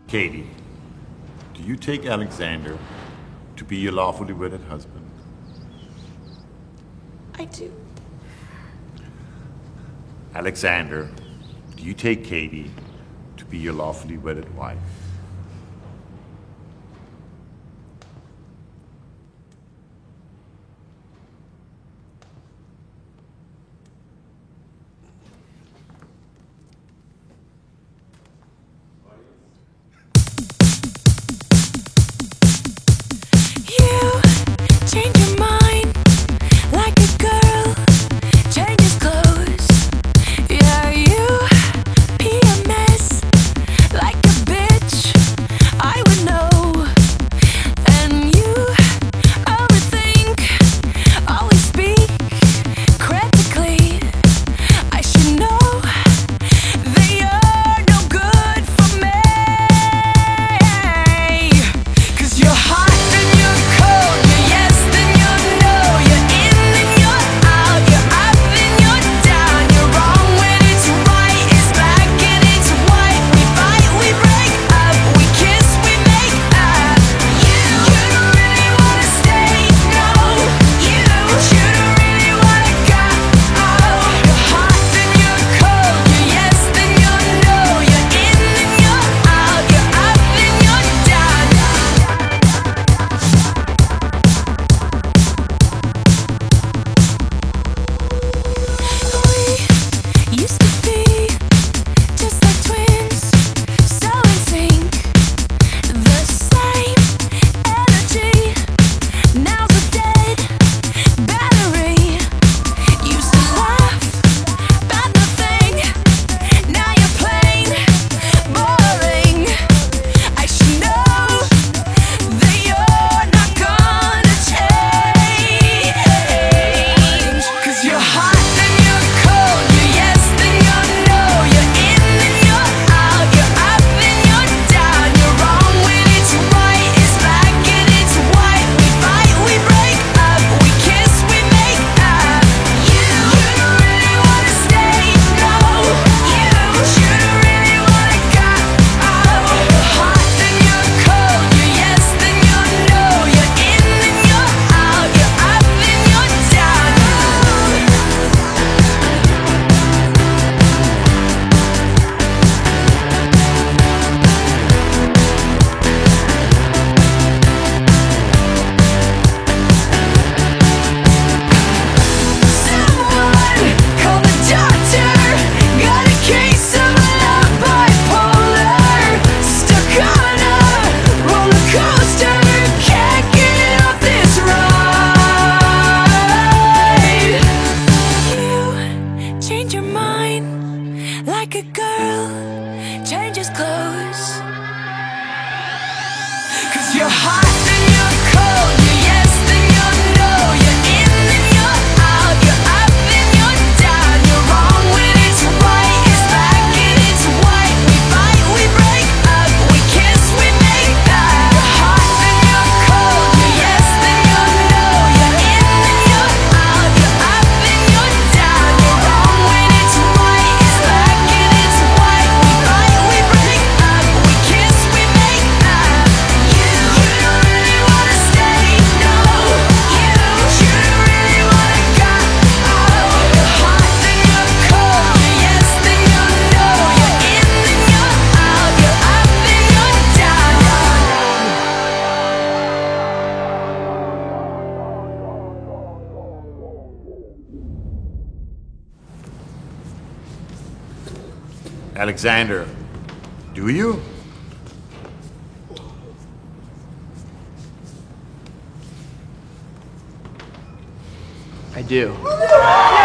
Katie, do you take Alexander to be your lawfully wedded husband? I do. Alexander, do you take Katie to be your lawfully wedded wife? Like a girl changes clothes. 'Cause you're hot and you're cold, you're yes then you're no, you're in and you're out, you're up and you're down, you're wrong when it's right, it's black and it's white. We fight, we break up, we kiss, we make that. You're hot and you're cold, you're yes then you're no, you're in and you're out, you're up and you're down, you're wrong when it's right, it's black and it's white. We fight, we break up, we kiss, we make that. You don't really wanna stay, no. You don't really wanna go. You're hot then you're cold, you're yes then you're no, you're in and you're out, you're up and you're down. Alexander, do you? I do.